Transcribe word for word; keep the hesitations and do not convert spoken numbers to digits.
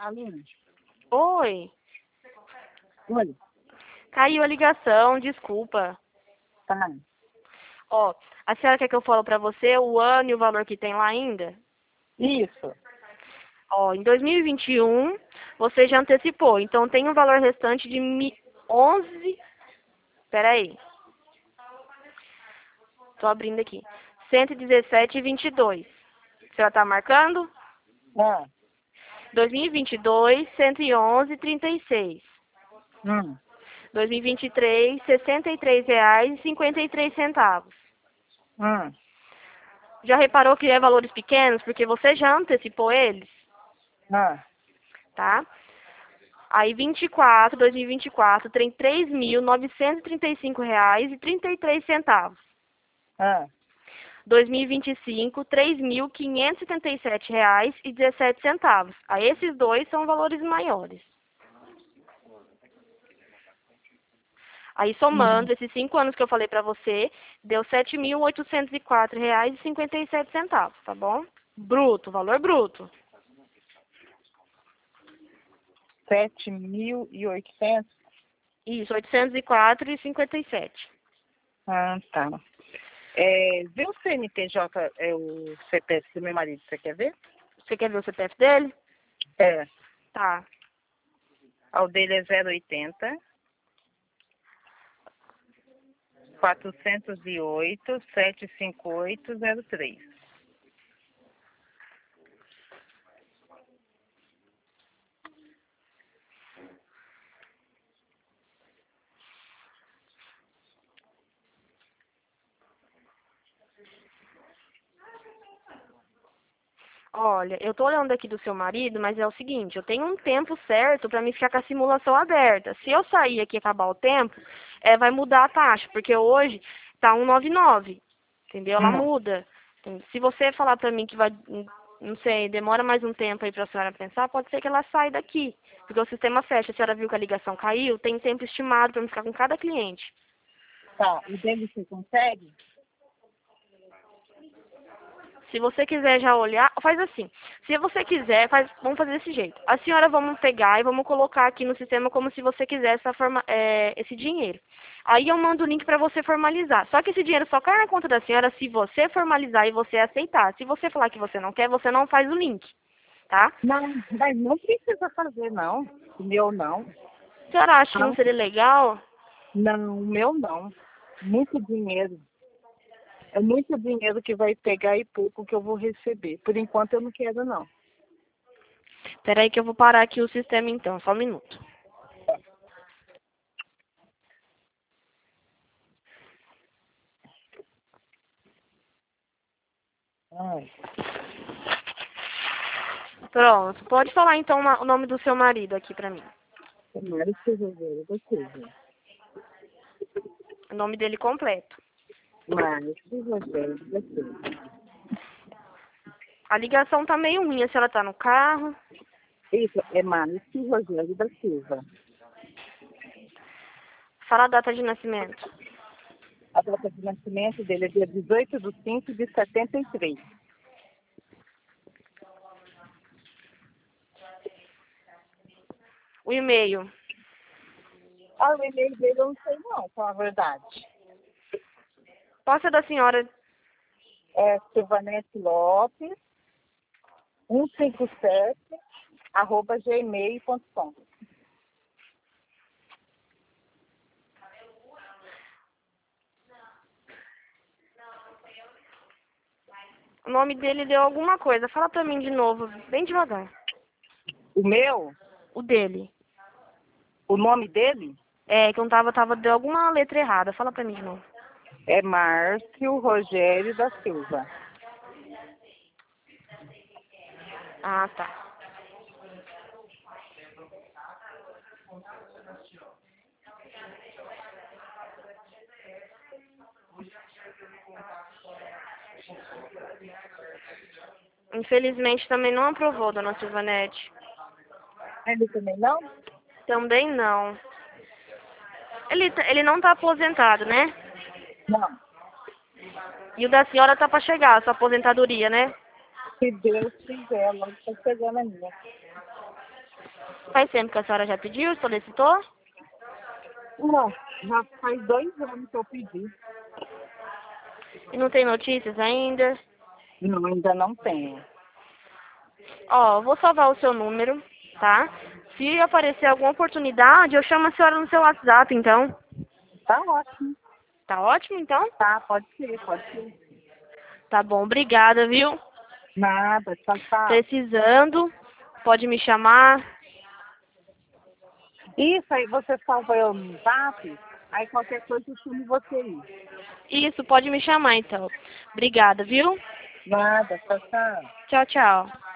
Aline, Oi, oi, caiu a ligação, desculpa. tá. Ó, a senhora quer que eu fale pra você o ano e o valor que tem lá ainda? Isso. Ó, em dois mil e vinte e um, você já antecipou, então tem um valor restante de mi- onze... Peraí, tô abrindo aqui. cento e dezessete e vinte e dois. A senhora tá marcando? Ah, dois mil e vinte e dois, cento e onze e trinta e seis. hum, dois mil e vinte e três, sessenta e três reais e cinquenta e três centavos. hum, Já reparou que é valores pequenos porque você já antecipou eles, ah, tá? Aí vinte e quatro, dois mil e vinte e quatro tem três mil novecentos e trinta e cinco reais e trinta e três centavos. ah. dois mil e vinte e cinco, três mil quinhentos e setenta e sete reais e dezessete centavos. Aí esses dois são valores maiores. Aí Uhum. somando esses cinco anos que eu falei pra você, deu sete mil oitocentos e quatro reais e cinquenta e sete centavos, tá bom? Bruto, valor bruto. Sete mil e oitocentos. Isso, oitocentos e quatro e cinquenta e sete. Ah, tá. É, vê o C N P J, é o C P F do meu marido, você quer ver? Você quer ver o C P F dele? É. Tá. O dele é zero oitenta, quatrocentos e oito, setecentos e cinquenta e oito, zero três. Olha, eu tô olhando aqui do seu marido, mas é o seguinte, eu tenho um tempo certo pra me ficar com a simulação aberta. Se eu sair aqui e acabar o tempo, é, vai mudar a taxa, porque hoje tá um noventa e nove, entendeu? Ela Hum. muda. Se você falar pra mim que vai, não sei, demora mais um tempo aí pra senhora pensar, pode ser que ela saia daqui, porque o sistema fecha. A senhora viu que a ligação caiu, tem tempo estimado pra me ficar com cada cliente. Tá, o dele você consegue? Se você quiser já olhar, faz assim. Se você quiser, faz, vamos fazer desse jeito. A senhora vamos pegar e vamos colocar aqui no sistema como se você quisesse essa forma, é, esse dinheiro. Aí eu mando o link para você formalizar. Só que esse dinheiro só cai na conta da senhora se você formalizar e você aceitar. Se você falar que você não quer, você não faz o link, tá? Não, mas não precisa fazer, não. O meu não. A senhora acha que não Não, seria legal? não, o meu não. Muito dinheiro. É muito dinheiro que vai pegar e pouco que eu vou receber. Por enquanto eu não quero, não. Espera aí que eu vou parar aqui o sistema então, só um minuto. Ai, Pronto, pode falar então o nome do seu marido aqui pra mim. tomara que resolver você. O nome dele completo. Mas que Rogério da Silva. A ligação tá meio ruim, se ela tá no carro. Isso, é Márcio Rogério da Silva. Fala a data de nascimento. A data de nascimento dele é dia dezoito de cinco de setenta e três. O e-mail. Ah, o e-mail dele eu não sei não, com a verdade. Posso da senhora. É Silvanete Lopes, cento e cinquenta e sete, arroba gmail ponto com. O nome dele deu alguma coisa. Fala pra mim de novo, bem devagar. O meu, O dele. o nome dele É, que eu não tava, tava, deu alguma letra errada. Fala pra mim de novo. é Márcio Rogério da Silva. Ah, tá. Infelizmente também não aprovou, dona Silvanete. Ele também não? Também não. Ele, tá- ele não tá aposentado, né? Não. E o da senhora tá pra chegar, a sua aposentadoria, né? Se Deus quiser, logo está chegando a minha. Faz tempo que a senhora já pediu, solicitou? Ué, já faz dois anos que eu pedi. E não tem notícias ainda? Não, ainda não tenho. Ó, eu vou salvar o seu número, tá? Se aparecer alguma oportunidade, eu chamo a senhora no seu WhatsApp, então. Tá ótimo. Tá ótimo, então? Tá, pode ser, pode ser. Tá bom, obrigada, viu? Nada, tchau, tchau. Precisando, pode me chamar. Isso aí, você salva eu no zap, aí qualquer coisa eu chamo você aí. Isso, pode me chamar, então. Obrigada, viu? Nada, tchau, tchau. Tchau, tchau.